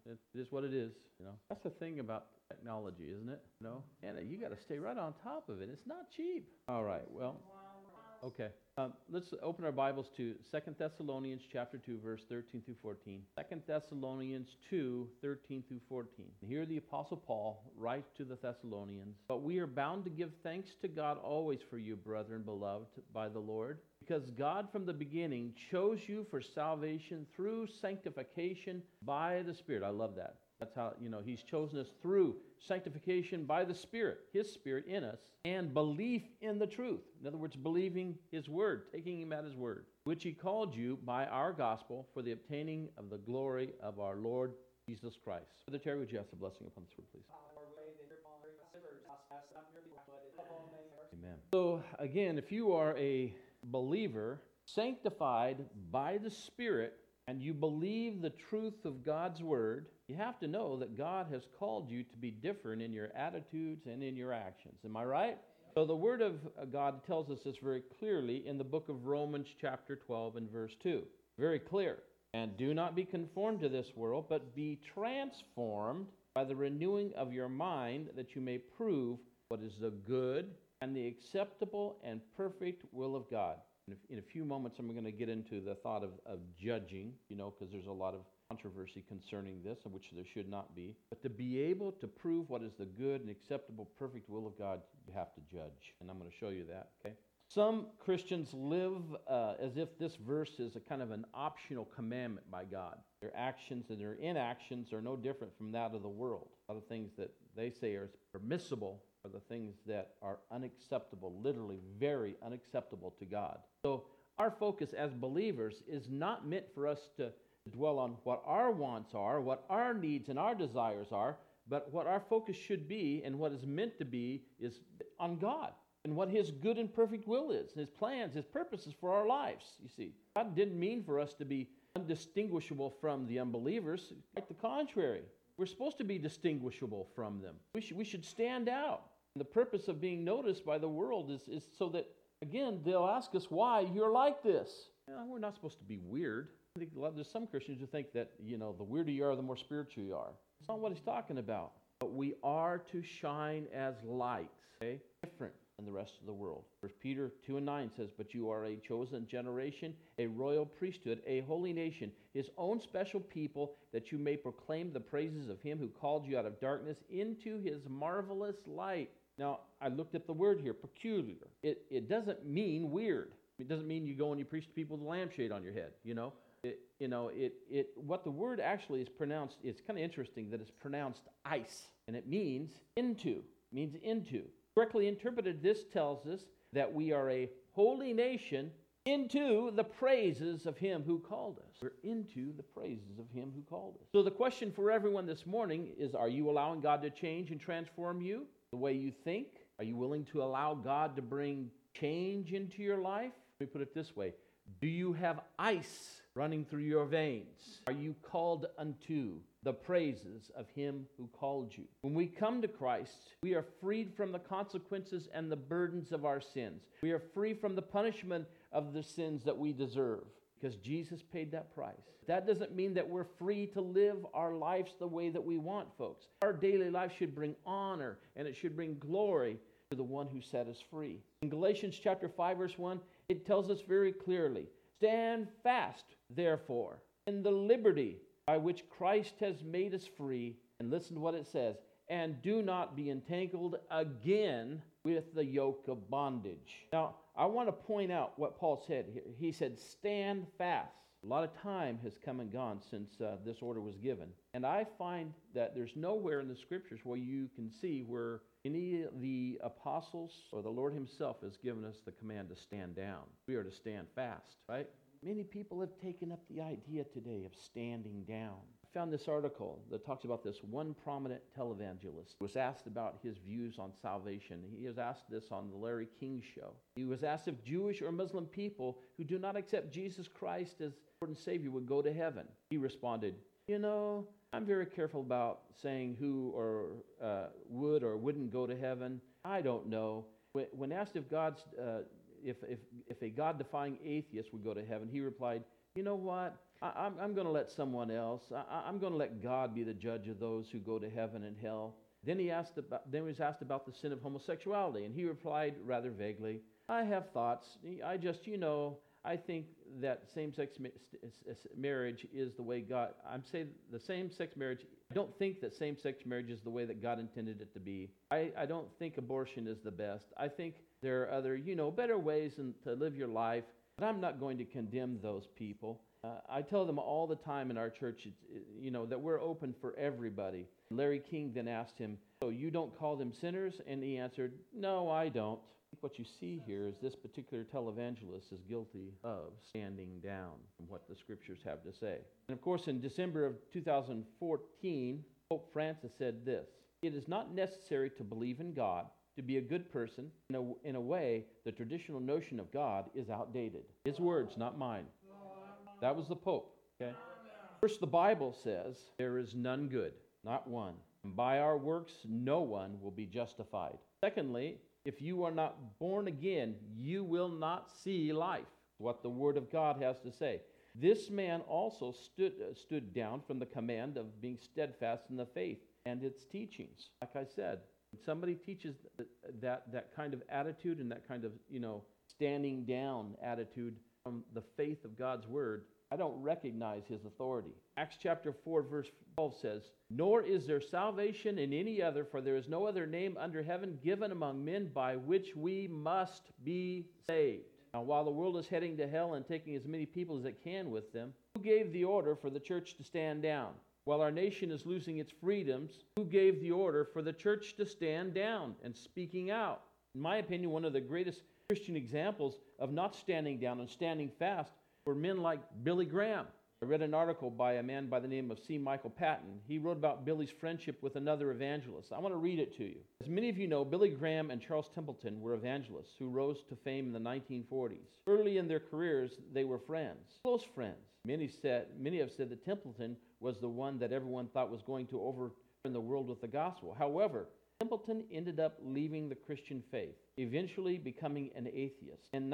It is what it is, you know. That's the thing about technology, isn't it? You know, Anna, you got to stay right on top of it. It's not cheap. All right, well, okay. Let's open our Bibles to 2 Thessalonians chapter 2, verse 13 through 14. 2 Thessalonians 2, 13 through 14. Here the Apostle Paul writes to the Thessalonians, "But we are bound to give thanks to God always for you, brethren, beloved by the Lord, because God from the beginning chose you for salvation through sanctification by the Spirit." I love that. That's how, you know, He's chosen us through sanctification by the Spirit, His Spirit in us, and belief in the truth. In other words, believing His Word, taking Him at His Word, which He called you by our gospel for the obtaining of the glory of our Lord Jesus Christ. Brother Terry, would you ask a blessing upon this word, please? Amen. So, again, if you are a believer, sanctified by the Spirit, and you believe the truth of God's Word, you have to know that God has called you to be different in your attitudes and in your actions. Am I right? So the Word of God tells us this very clearly in the book of Romans chapter 12 and verse 2. Very clear. "And do not be conformed to this world, but be transformed by the renewing of your mind, that you may prove what is the good and the acceptable and perfect will of God." In a few moments, I'm going to get into the thought of judging, you know, because there's a lot of controversy concerning this, of which there should not be. But to be able to prove what is the good and acceptable, perfect will of God, you have to judge. And I'm going to show you that, okay? Some Christians live as if this verse is a kind of an optional commandment by God. Their actions and their inactions are no different from that of the world. A lot of things that they say are permissible are the things that are unacceptable, literally very unacceptable to God. So our focus as believers is not meant for us to dwell on what our wants are, what our needs and our desires are, but what our focus should be and what is meant to be is on God and what His good and perfect will is, His plans, His purposes for our lives, you see. God didn't mean for us to be undistinguishable from the unbelievers. Quite the contrary. We're supposed to be distinguishable from them. We should stand out. And the purpose of being noticed by the world is so that, again, they'll ask us why you're like this. We're not supposed to be weird. I think there's some Christians who think that, you know, the weirder you are, the more spiritual you are. That's not what he's talking about. But we are to shine as lights, okay? Different than the rest of the world. 1 Peter 2 and 9 says, "But you are a chosen generation, a royal priesthood, a holy nation, His own special people, that you may proclaim the praises of Him who called you out of darkness into His marvelous light." Now, I looked up the word here, peculiar. It doesn't mean weird. It doesn't mean you go and you preach to people with a lampshade on your head, you know. What the word actually is pronounced, it's kind of interesting that it's pronounced ice, and it means into. Correctly interpreted, this tells us that we are a holy nation into the praises of Him who called us. We're into the praises of Him who called us. So the question for everyone this morning is, are you allowing God to change and transform you, the way you think? Are you willing to allow God to bring change into your life? Let me put it this way. Do you have ice running through your veins? Are you called unto the praises of Him who called you? When we come to Christ, we are freed from the consequences and the burdens of our sins. We are free from the punishment of the sins that we deserve, because Jesus paid that price. That doesn't mean that we're free to live our lives the way that we want, folks. Our daily life should bring honor and it should bring glory to the one who set us free. In Galatians chapter 5, verse 1, it tells us very clearly, "Stand fast, therefore, in the liberty by which Christ has made us free." And listen to what it says, "And do not be entangled again with the yoke of bondage." Now, I want to point out what Paul said here. He said, "Stand fast." A lot of time has come and gone since this order was given. And I find that there's nowhere in the Scriptures where you can see where any of the apostles or the Lord Himself has given us the command to stand down. We are to stand fast, right? Many people have taken up the idea today of standing down. I found this article that talks about this one prominent televangelist who was asked about his views on salvation. He was asked this on the Larry King Show. He was asked if Jewish or Muslim people who do not accept Jesus Christ as Lord and Savior would go to heaven. He responded, "You know, I'm very careful about saying who or would or wouldn't go to heaven. I don't know." When asked if if a God-defying atheist would go to heaven, he replied, "You know what? I'm going to let someone else. I'm going to let God be the judge of those who go to heaven and hell. Then he was asked about the sin of homosexuality, and he replied rather vaguely, I have thoughts. I think that same-sex marriage is the way God. I'm saying the same-sex marriage. I don't think that same-sex marriage is the way that God intended it to be. I don't think abortion is the best. I think there are other, better ways to live your life. But I'm not going to condemn those people. I tell them all the time in our church, that we're open for everybody. Larry King then asked him, so you don't call them sinners? And he answered, no, I don't. What you see here is this particular televangelist is guilty of standing down from what the scriptures have to say. And of course, in December of 2014, Pope Francis said this, it is not necessary to believe in God, to be a good person. In a way, the traditional notion of God is outdated. His words, not mine. That was the Pope. Okay. First, the Bible says, there is none good, not one. And by our works, no one will be justified. Secondly, if you are not born again, you will not see life. What the Word of God has to say. This man also stood down from the command of being steadfast in the faith and its teachings. Like I said, when somebody teaches that kind of attitude and that kind of, standing down attitude from the faith of God's Word, I don't recognize his authority. Acts chapter 4, verse 12 says, nor is there salvation in any other, for there is no other name under heaven given among men by which we must be saved. Now, while the world is heading to hell and taking as many people as it can with them, who gave the order for the church to stand down? While our nation is losing its freedoms, who gave the order for the church to stand down and speaking out? In my opinion, one of the greatest Christian examples of not standing down and standing fast were men like Billy Graham. I read an article by a man by the name of C. Michael Patton. He wrote about Billy's friendship with another evangelist. I want to read it to you. As many of you know, Billy Graham and Charles Templeton were evangelists who rose to fame in the 1940s. Early in their careers, they were friends, close friends. Many have said that Templeton was the one that everyone thought was going to overturn the world with the gospel. However, Templeton ended up leaving the Christian faith, eventually becoming an atheist. In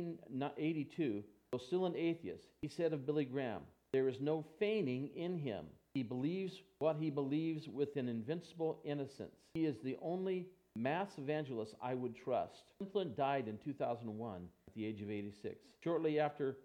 1982, though still an atheist, he said of Billy Graham, there is no feigning in him. He believes what he believes with an invincible innocence. He is the only mass evangelist I would trust. Templeton died in 2001 at the age of 86. Shortly after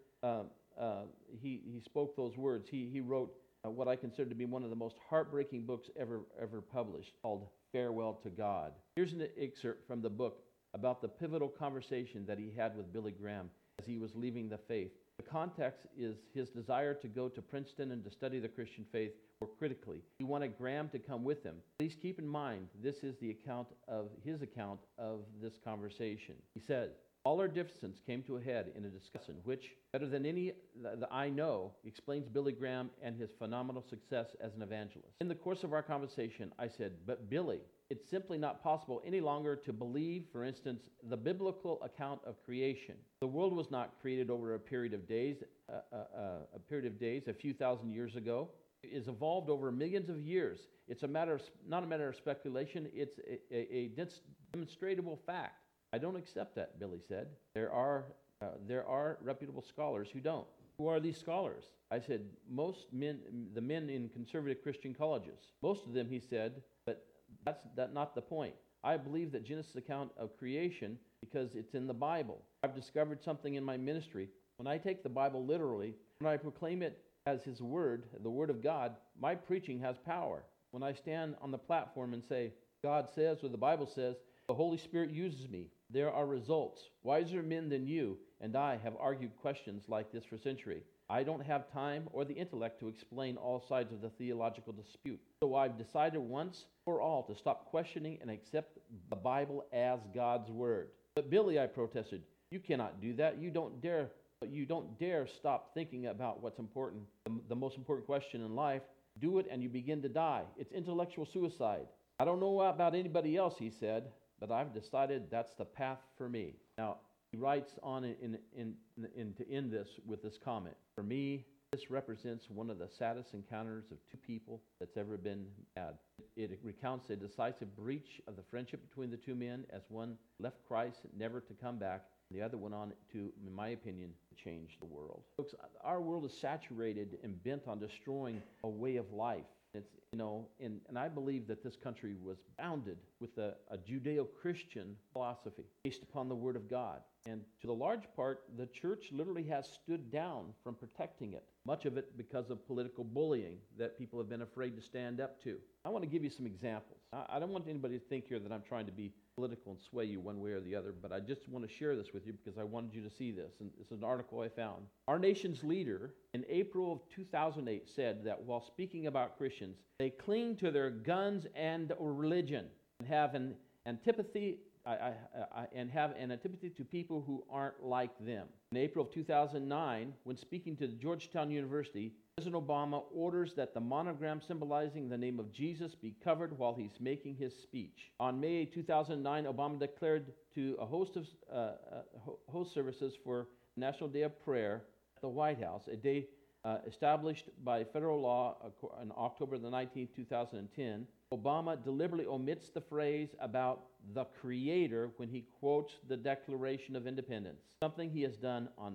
he spoke those words, he wrote what I consider to be one of the most heartbreaking books ever published, called Farewell to God. Here's an excerpt from the book about the pivotal conversation that he had with Billy Graham as he was leaving the faith. The context is his desire to go to Princeton and to study the Christian faith more critically. He wanted Graham to come with him. Please keep in mind, this is his account of this conversation. He said, all our differences came to a head in a discussion which, better than any that I know, explains Billy Graham and his phenomenal success as an evangelist. In the course of our conversation, I said, but Billy, it's simply not possible any longer to believe, for instance, the biblical account of creation. The world was not created over a period of days, a few thousand years ago. It has evolved over millions of years. It's not a matter of speculation. It's a demonstrable fact. I don't accept that, Billy said. There are reputable scholars who don't. Who are these scholars? I said, the men in conservative Christian colleges. Most of them, he said, but that's not the point. I believe that Genesis account of creation because it's in the Bible. I've discovered something in my ministry. When I take the Bible literally, when I proclaim it as His Word, the Word of God, my preaching has power. When I stand on the platform and say, God says, or the Bible says, the Holy Spirit uses me, there are results. Wiser men than you and I have argued questions like this for centuries. I don't have time or the intellect to explain all sides of the theological dispute. So I've decided once for all to stop questioning and accept the Bible as God's Word. But Billy, I protested, you cannot do that. You don't dare stop thinking about what's important, the most important question in life. Do it and you begin to die. It's intellectual suicide. I don't know about anybody else, he said, but I've decided that's the path for me. Now, he writes on to end this with this comment. For me, This represents one of the saddest encounters of two people that's ever been had. It recounts a decisive breach of the friendship between the two men as one left Christ never to come back. The other went on to, in my opinion, change the world. Folks, our world is saturated and bent on destroying a way of life. It's, and I believe that this country was bounded with a Judeo-Christian philosophy based upon the Word of God. And to the large part, the church literally has stood down from protecting it, much of it because of political bullying that people have been afraid to stand up to. I want to give you some examples. I don't want anybody to think here that I'm trying to be political and sway you one way or the other, but I just want to share this with you because I wanted you to see this. And this is an article I found. Our nation's leader in April of 2008 said that while speaking about Christians, they cling to their guns and religion and have an antipathy to people who aren't like them. In April of 2009, when speaking to Georgetown University, President Obama orders that the monogram symbolizing the name of Jesus be covered while he's making his speech. On May 2009, Obama declared to a host of host services for National Day of Prayer at the White House, a day established by federal law on October the 19th, 2010. Obama deliberately omits the phrase about the Creator when he quotes the Declaration of Independence, something he has done on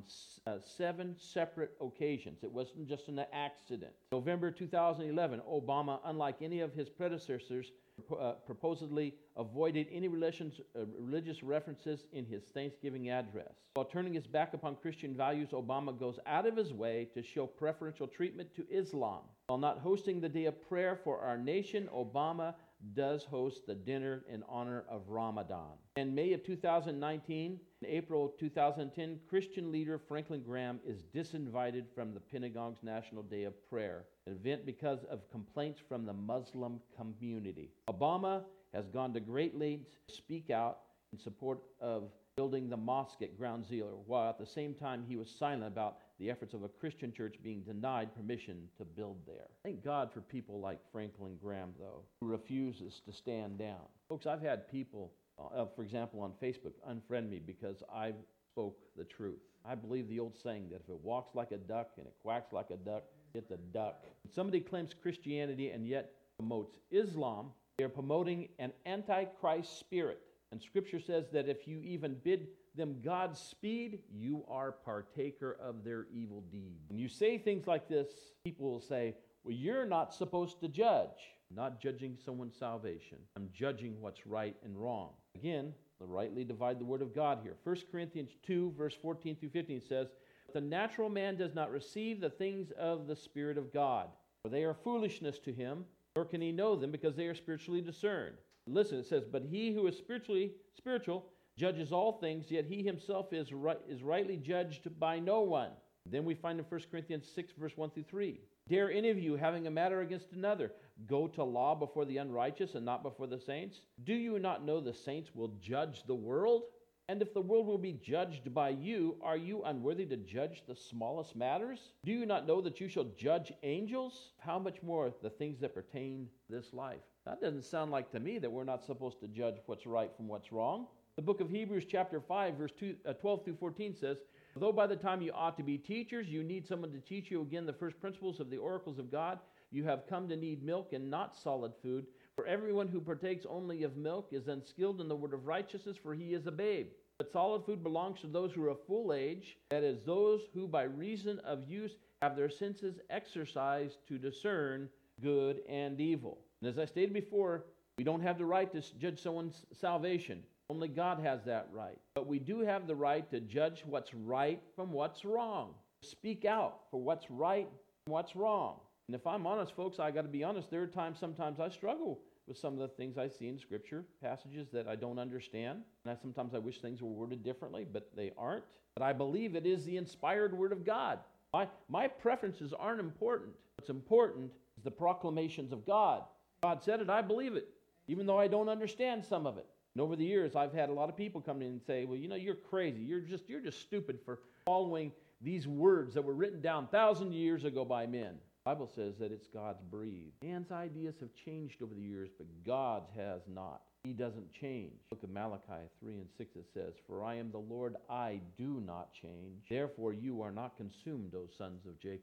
7 separate occasions. It wasn't just an accident. November 2011, Obama, unlike any of his predecessors, purportedly avoided any religious references in his Thanksgiving address. While turning his back upon Christian values, Obama goes out of his way to show preferential treatment to Islam. While not hosting the Day of Prayer for our nation, Obama does host the dinner in honor of Ramadan. In May of 2019, in April of 2010, Christian leader Franklin Graham is disinvited from the Pentagon's National Day of Prayer, an event because of complaints from the Muslim community. Obama has gone to great lengths to speak out in support of building the mosque at Ground Zero, while at the same time he was silent about the efforts of a Christian church being denied permission to build there. Thank God for people like Franklin Graham, though, who refuses to stand down. Folks, I've had people, for example, on Facebook, unfriend me because I spoke the truth. I believe the old saying that if it walks like a duck and it quacks like a duck, it's a duck. When somebody claims Christianity and yet promotes Islam, they are promoting an antichrist spirit. And Scripture says that if you even bid them Godspeed, you are partaker of their evil deed. When you say things like this, people will say, well, you're not supposed to judge. I'm not judging someone's salvation. I'm judging what's right and wrong. Again, rightly divide the word of God here. 1 Corinthians 2, verse 14 through 15 says, the natural man does not receive the things of the Spirit of God, for they are foolishness to him, nor can he know them because they are spiritually discerned. Listen, it says, but he who is spiritual judges all things, yet he himself is rightly judged by no one. Then we find in 1 Corinthians 6, verse 1 through 3. Dare any of you, having a matter against another, go to law before the unrighteous and not before the saints? Do you not know the saints will judge the world? And if the world will be judged by you, are you unworthy to judge the smallest matters? Do you not know that you shall judge angels? How much more the things that pertain to this life? That doesn't sound like to me that we're not supposed to judge what's right from what's wrong. The book of Hebrews chapter 5, verse 12 through 14 says, though by the time you ought to be teachers, you need someone to teach you again the first principles of the oracles of God. You have come to need milk and not solid food. For everyone who partakes only of milk is unskilled in the word of righteousness, for he is a babe. But solid food belongs to those who are of full age, that is, those who by reason of use have their senses exercised to discern good and evil. And as I stated before, we don't have the right to judge someone's salvation. Only God has that right. But we do have the right to judge what's right from what's wrong. Speak out for what's right and what's wrong. And if I'm honest, folks, I got to be honest, there are times sometimes I struggle with some of the things I see in Scripture, passages that I don't understand. And sometimes I wish things were worded differently, but they aren't. But I believe it is the inspired Word of God. My preferences aren't important. What's important is the proclamations of God. God said it, I believe it, even though I don't understand some of it. And over the years, I've had a lot of people come in and say, well, you're crazy. You're just stupid for following these words that were written down 1,000 years ago by men. The Bible says that it's God's breathed. Man's ideas have changed over the years, but God's has not. He doesn't change. Book of Malachi 3 and 6, it says, for I am the Lord, I do not change. Therefore you are not consumed, O sons of Jacob.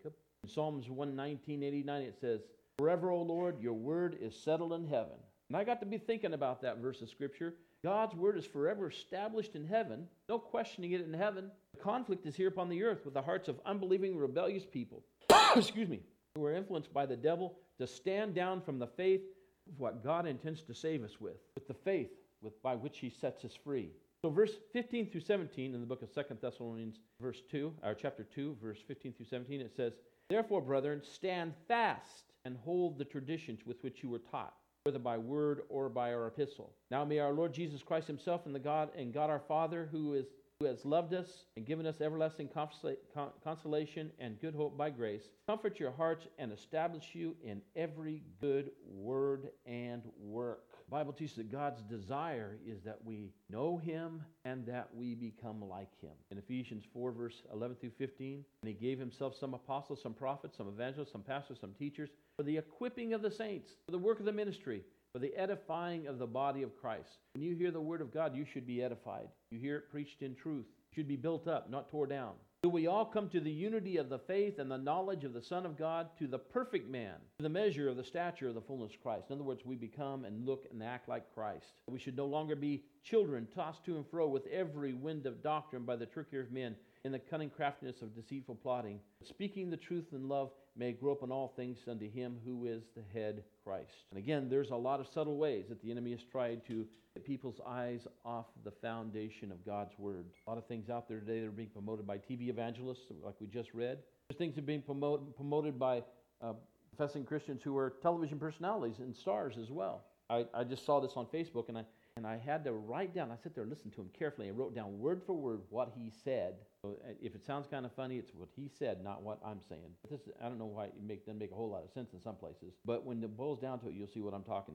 In Psalms 119:89 it says, "Forever, O Lord, your word is settled in heaven." And I got to be thinking about that verse of Scripture. God's word is forever established in heaven. No questioning it in heaven. The conflict is here upon the earth with the hearts of unbelieving, rebellious people. Excuse me. Who are influenced by the devil to stand down from the faith of what God intends to save us with the faith by which he sets us free. So verse 15 through 17 in the book of 2 Thessalonians chapter 2, verse 15 through 17, it says, "Therefore, brethren, stand fast and hold the traditions with which you were taught, whether by word or by our epistle. Now may our Lord Jesus Christ himself and God our Father, who has loved us and given us everlasting consolation and good hope by grace, comfort your hearts and establish you in every good word and work." The Bible teaches that God's desire is that we know him and that we become like him. In Ephesians 4, verse 11 through 15, "And he gave himself some apostles, some prophets, some evangelists, some pastors, some teachers, for the equipping of the saints, for the work of the ministry, for the edifying of the body of Christ." When you hear the word of God, you should be edified. You hear it preached in truth. You should be built up, not tore down. "Till we all come to the unity of the faith and the knowledge of the Son of God, to the perfect man, to the measure of the stature of the fullness of Christ." In other words, we become and look and act like Christ. We should no longer be children tossed to and fro with every wind of doctrine by the trickery of men, in the cunning craftiness of deceitful plotting. Speaking the truth in love may grow up in all things unto him who is the head, Christ. And again, there's a lot of subtle ways that the enemy has tried to get people's eyes off the foundation of God's word. A lot of things out there today that are being promoted by TV evangelists, like we just read. There's things that are being promoted by professing Christians who are television personalities and stars as well. I just saw this on Facebook, and I had to write down. I sat there and listened to him carefully and wrote down word for word what he said. So if it sounds kind of funny, it's what he said, not what I'm saying. I don't know why it doesn't make a whole lot of sense in some places, but when it boils down to it, you'll see what I'm talking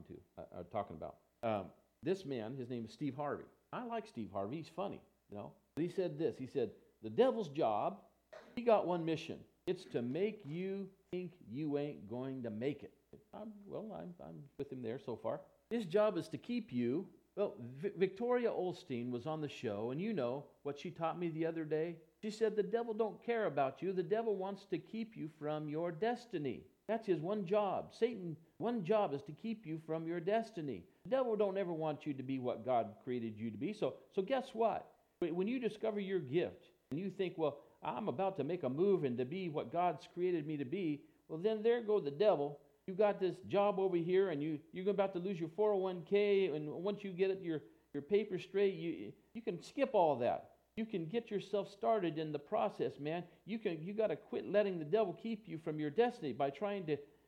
about. This man, his name is Steve Harvey. I like Steve Harvey. He's funny, But he said this. He said, "The devil's job, he got one mission. It's to make you think you ain't going to make it." I'm with him there so far. His job is to keep you. Well, Victoria Olstein was on the show, and you know what she taught me the other day. She said the devil don't care about you. The devil wants to keep you from your destiny. That's his one job. Satan, one job is to keep you from your destiny. The devil don't ever want you to be what God created you to be. So guess what? When you discover your gift, and you think, well, I'm about to make a move and to be what God's created me to be, well, then there go the devil. You got this job over here, and you're about to lose your 401k, and once you get your papers straight, you can skip all that. You can get yourself started in the process, man. You got to quit letting the devil keep you from your destiny by tying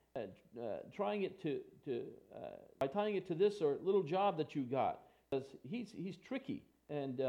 it to this or little job that you got, because he's tricky, and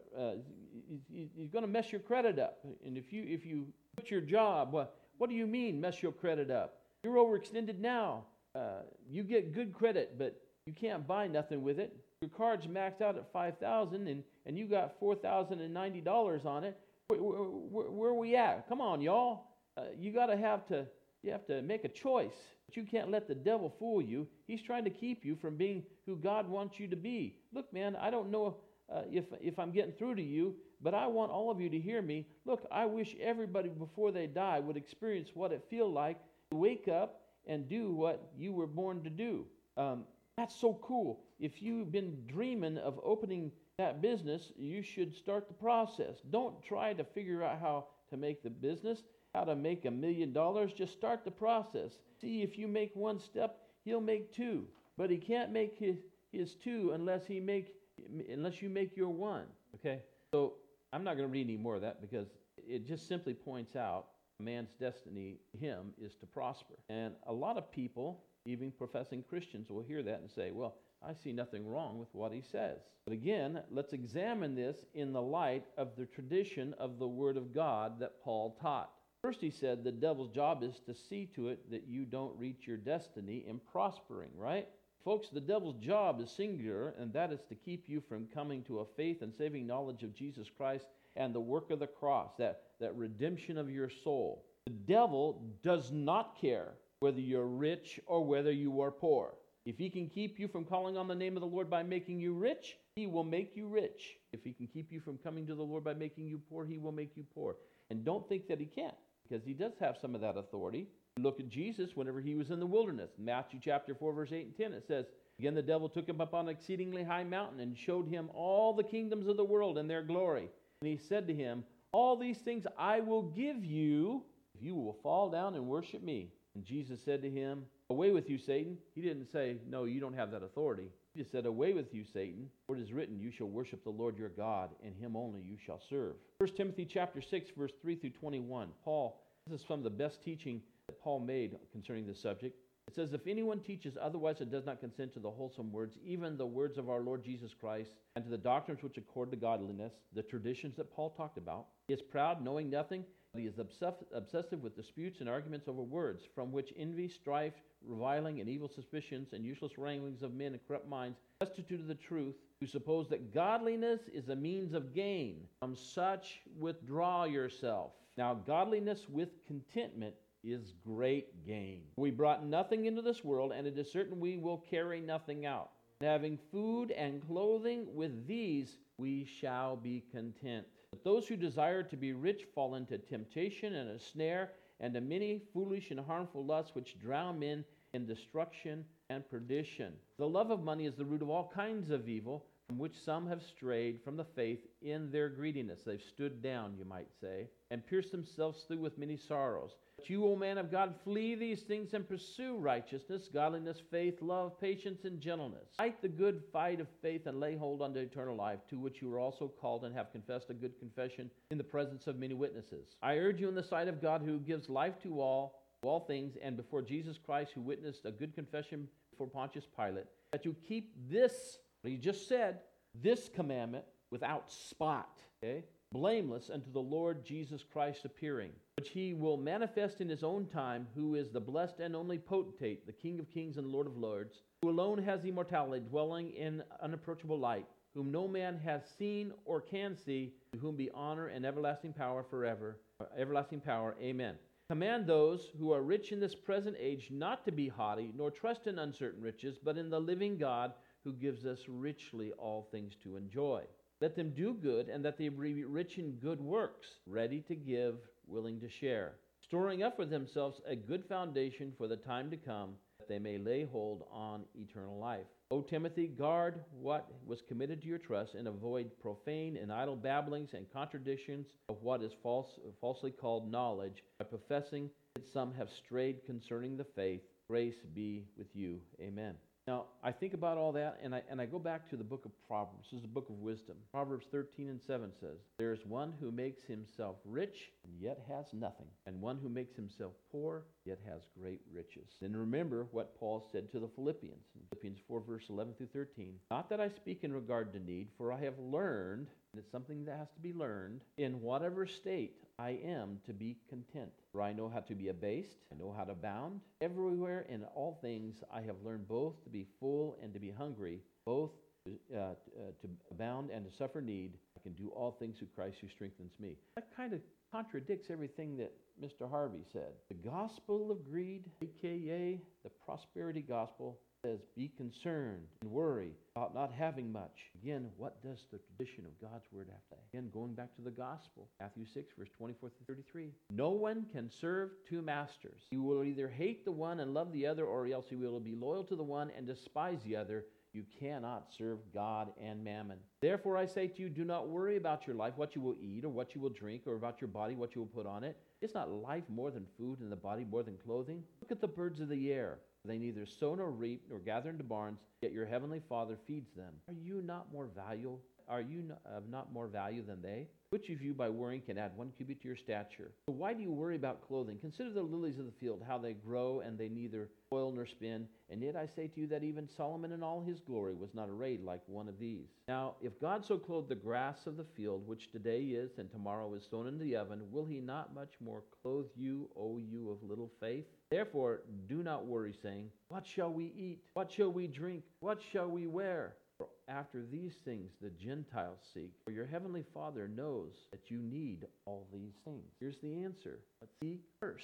he's going to mess your credit up. And if you quit your job, what do you mean mess your credit up? You're overextended now. You get good credit, but you can't buy nothing with it. Your card's maxed out at $5,000, and you got $4,090 on it. Where are we at? Come on, y'all. You have to make a choice. But you can't let the devil fool you. He's trying to keep you from being who God wants you to be. Look, man, I don't know if I'm getting through to you, but I want all of you to hear me. Look, I wish everybody before they die would experience what it feels like to wake up and do what you were born to do. That's so cool. If you've been dreaming of opening that business, you should start the process. Don't try to figure out how to make the business, how to make $1 million. Just start the process. See, if you make one step, he'll make two. But he can't make his two unless you make your one. Okay? So I'm not going to read any more of that, because it just simply points out a man's destiny, him, is to prosper. And a lot of people, even professing Christians, will hear that and say, well, I see nothing wrong with what he says. But again, let's examine this in the light of the tradition of the Word of God that Paul taught. First, he said the devil's job is to see to it that you don't reach your destiny in prospering, right? Folks, the devil's job is singular, and that is to keep you from coming to a faith and saving knowledge of Jesus Christ and the work of the cross, that redemption of your soul. The devil does not care whether you're rich or whether you are poor. If he can keep you from calling on the name of the Lord by making you rich, he will make you rich. If he can keep you from coming to the Lord by making you poor, he will make you poor. And don't think that he can't. because he does have some of that authority. Look at Jesus whenever he was in the wilderness. In Matthew chapter 4, verse 8 and 10, it says, again, the devil took him up on an exceedingly high mountain and showed him all the kingdoms of the world and their glory. And he said to him, all these things I will give you if you will fall down and worship me. And Jesus said to him, away with you, Satan. He didn't say, no, you don't have that authority. He just said, away with you, Satan. For it is written, you shall worship the Lord your God, and him only you shall serve. 1 Timothy chapter 6, verse 3 through 21. This is some of the best teaching that Paul made concerning this subject. It says, if anyone teaches otherwise and does not consent to the wholesome words, even the words of our Lord Jesus Christ, and to the doctrines which accord to godliness, the traditions that Paul talked about, he is proud, knowing nothing, but he is obsessive with disputes and arguments over words, from which envy, strife, reviling, and evil suspicions, and useless wranglings of men and corrupt minds, destitute of the truth, who suppose that godliness is a means of gain. From such withdraw yourself. Now, godliness with contentment is great gain. We brought nothing into this world, and it is certain we will carry nothing out. And having food and clothing, with these we shall be content. But those who desire to be rich fall into temptation and a snare, and to many foolish and harmful lusts which drown men in destruction and perdition. The love of money is the root of all kinds of evil, from which some have strayed from the faith in their greediness. They've stood down, you might say, and pierced themselves through with many sorrows. But you, O man of God, flee these things and pursue righteousness, godliness, faith, love, patience, and gentleness. Fight the good fight of faith and lay hold unto eternal life, to which you are also called and have confessed a good confession in the presence of many witnesses. I urge you in the sight of God, who gives life to all things, and before Jesus Christ, who witnessed a good confession before Pontius Pilate, that you keep this, what he just said, this commandment without spot, blameless unto the Lord Jesus Christ appearing, which he will manifest in his own time, who is the blessed and only potentate, the King of kings and Lord of lords, who alone has immortality, dwelling in unapproachable light, whom no man has seen or can see, to whom be honor and everlasting power forever. Everlasting power, amen. Command those who are rich in this present age not to be haughty, nor trust in uncertain riches, but in the living God, who gives us richly all things to enjoy. Let them do good, and that they be rich in good works, ready to give, willing to share, storing up for themselves a good foundation for the time to come, that they may lay hold on eternal life. O Timothy, guard what was committed to your trust, and avoid profane and idle babblings and contradictions of what is falsely called knowledge, by professing that some have strayed concerning the faith. Grace be with you. Amen. Now, I think about all that, and I go back to the book of Proverbs. This is the book of wisdom. Proverbs 13 and 7 says, there is one who makes himself rich, and yet has nothing, and one who makes himself poor, yet has great riches. Then remember what Paul said to the Philippians, in Philippians 4, verse 11 through 13. Not that I speak in regard to need, for I have learned, and it's something that has to be learned, in whatever state I am to be content. For I know how to be abased, I know how to abound. Everywhere in all things I have learned both to be full and to be hungry, both to abound and to suffer need. I can do all things through Christ who strengthens me. That kind of contradicts everything that Mr. Harvey said. The gospel of greed, a.k.a. the prosperity gospel, says be concerned and worry about not having much. Again, what does the tradition of God's word have to say? Again, going back to the gospel, Matthew 6, verse 24 through 33. No one can serve two masters. You will either hate the one and love the other, or else you will be loyal to the one and despise the other. You cannot serve God and mammon. Therefore I say to you, do not worry about your life, what you will eat or what you will drink, or about your body, what you will put on it. Is not life more than food, and the body more than clothing? Look at the birds of the air. They neither sow nor reap nor gather into barns, yet your heavenly Father feeds them. Are you not more valuable? Are you of not more value than they? Which of you by worrying can add 1 cubit to your stature? So why do you worry about clothing? Consider the lilies of the field, how they grow, and they neither toil nor spin. And yet I say to you that even Solomon in all his glory was not arrayed like one of these. Now, if God so clothed the grass of the field, which today is and tomorrow is thrown into the oven, will he not much more clothe you, O you of little faith? Therefore, do not worry, saying, what shall we eat? What shall we drink? What shall we wear? For after these things the Gentiles seek. For your heavenly Father knows that you need all these things. Here's the answer. But seek first the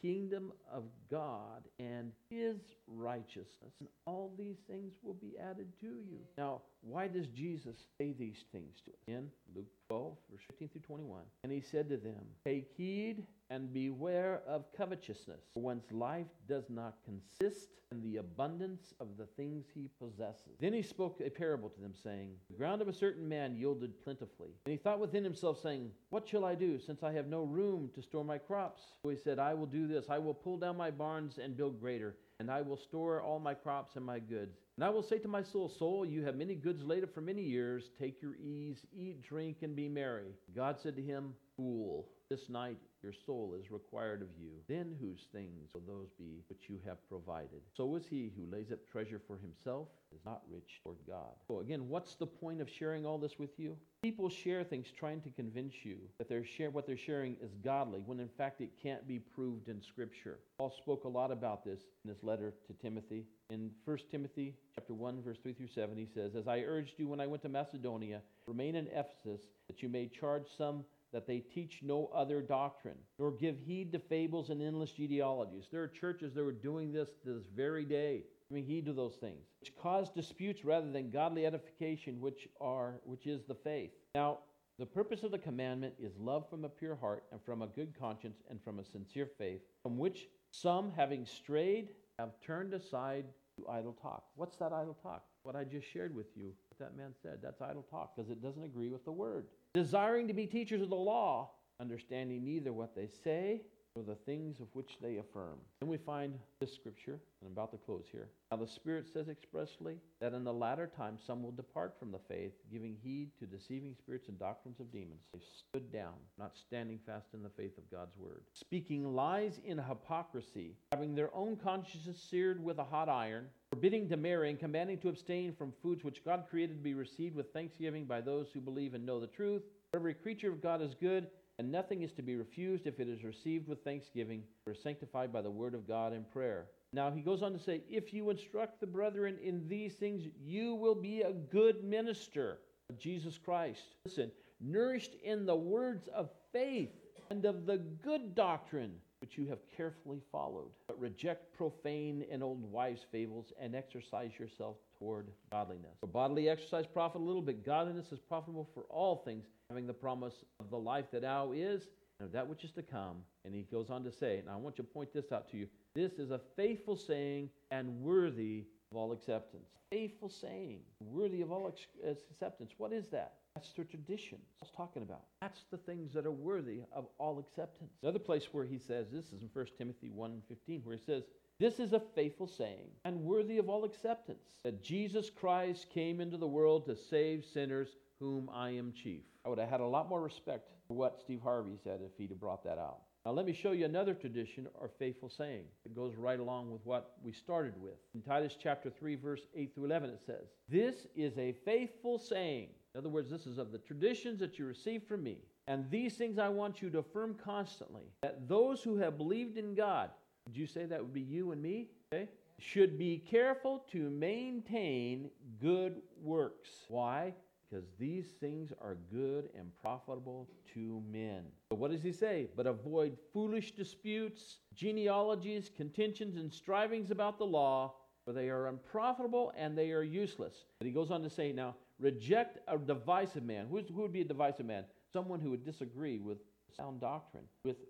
kingdom of God and His righteousness, and all these things will be added to you. Now, why does Jesus say these things to us? In Luke 12, verse 15 through 21. And He said to them, take heed and beware of covetousness, for one's life does not consist in the abundance of the things he possesses. Then He spoke a parable to them, saying, the ground of a certain man yielded plentifully. And he thought within himself, saying, what shall I do, since I have no room to store my crops? So he said, I will do this. I will pull down my barns and build greater, and I will store all my crops and my goods. And I will say to my soul, soul, you have many goods laid up for many years. Take your ease, eat, drink, and be merry. God said to him, fool, this night your soul is required of you. Then whose things will those be which you have provided? So is he who lays up treasure for himself is not rich toward God. So again, what's the point of sharing all this with you? People share things trying to convince you that what they're sharing is godly, when in fact it can't be proved in Scripture. Paul spoke a lot about this in his letter to Timothy. In 1 Timothy chapter 1, verse 3 through 7, he says, as I urged you when I went to Macedonia, remain in Ephesus, that you may charge some that they teach no other doctrine, nor give heed to fables and endless genealogies. There are churches that are doing this very day, giving heed to those things, which cause disputes rather than godly edification, which is the faith. Now, the purpose of the commandment is love from a pure heart and from a good conscience and from a sincere faith, from which some, having strayed, have turned aside to idle talk. What's that idle talk? What I just shared with you, what that man said. That's idle talk, because it doesn't agree with the Word. Desiring to be teachers of the law, understanding neither what they say nor the things of which they affirm. Then we find this scripture, and I'm about to close here. Now the Spirit says expressly that in the latter time some will depart from the faith, giving heed to deceiving spirits and doctrines of demons. They stood down, not standing fast in the faith of God's word. Speaking lies in hypocrisy, having their own consciences seared with a hot iron, forbidding to marry and commanding to abstain from foods which God created to be received with thanksgiving by those who believe and know the truth. Every creature of God is good, and nothing is to be refused if it is received with thanksgiving, or is sanctified by the word of God and prayer. Now he goes on to say, if you instruct the brethren in these things, you will be a good minister of Jesus Christ. Listen, nourished in the words of faith and of the good doctrine which you have carefully followed. But reject profane and old wives' fables, and exercise yourself toward godliness. For bodily exercise profit a little, but godliness is profitable for all things, having the promise of the life that now is, and of that which is to come. And he goes on to say, and I want you to point this out to you, this is a faithful saying and worthy of all acceptance. Faithful saying, worthy of all acceptance. What is that? That's the tradition I was talking about. That's the things that are worthy of all acceptance. Another place where he says, this is in 1 Timothy 1:15, where he says, this is a faithful saying and worthy of all acceptance, that Jesus Christ came into the world to save sinners, whom I am chief. I would have had a lot more respect for what Steve Harvey said if he'd have brought that out. Now let me show you another tradition or faithful saying. It goes right along with what we started with. In Titus chapter 3, verse 8 through 11, it says, this is a faithful saying. In other words, this is of the traditions that you received from me. And these things I want you to affirm constantly, that those who have believed in God, would you say that would be you and me? Okay? Should be careful to maintain good works. Why? Because these things are good and profitable to men. But what does he say? But avoid foolish disputes, genealogies, contentions, and strivings about the law, for they are unprofitable and they are useless. But he goes on to say, now, reject a divisive man. Who would be a divisive man? Someone who would disagree with sound doctrine,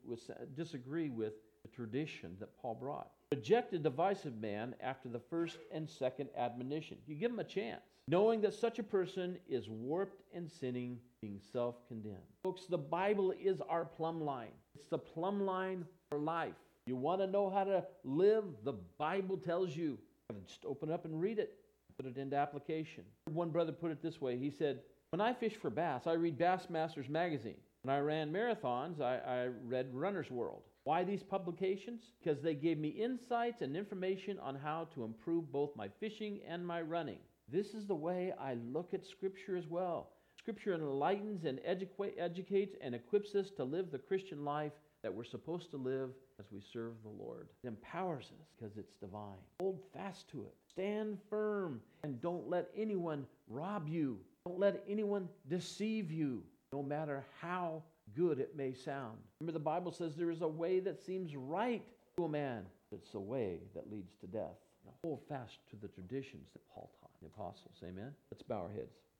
disagree with the tradition that Paul brought. Reject a divisive man after the first and second admonition. You give him a chance, knowing that such a person is warped and sinning, being self-condemned. Folks, the Bible is our plumb line. It's the plumb line for life. You want to know how to live? The Bible tells you. Just open up and read it. Put it into application. One brother put it this way. He said, when I fish for bass, I read Bassmasters magazine. When I ran marathons, I read Runner's World. Why these publications? Because they gave me insights and information on how to improve both my fishing and my running. This is the way I look at Scripture as well. Scripture enlightens and educates and equips us to live the Christian life that we're supposed to live as we serve the Lord. It empowers us because it's divine. Hold fast to it. Stand firm and don't let anyone rob you. Don't let anyone deceive you, no matter how good it may sound. Remember, the Bible says there is a way that seems right, to a man, it's the way that leads to death. Now hold fast to the traditions that Paul taught the apostles. Amen? Let's bow our heads.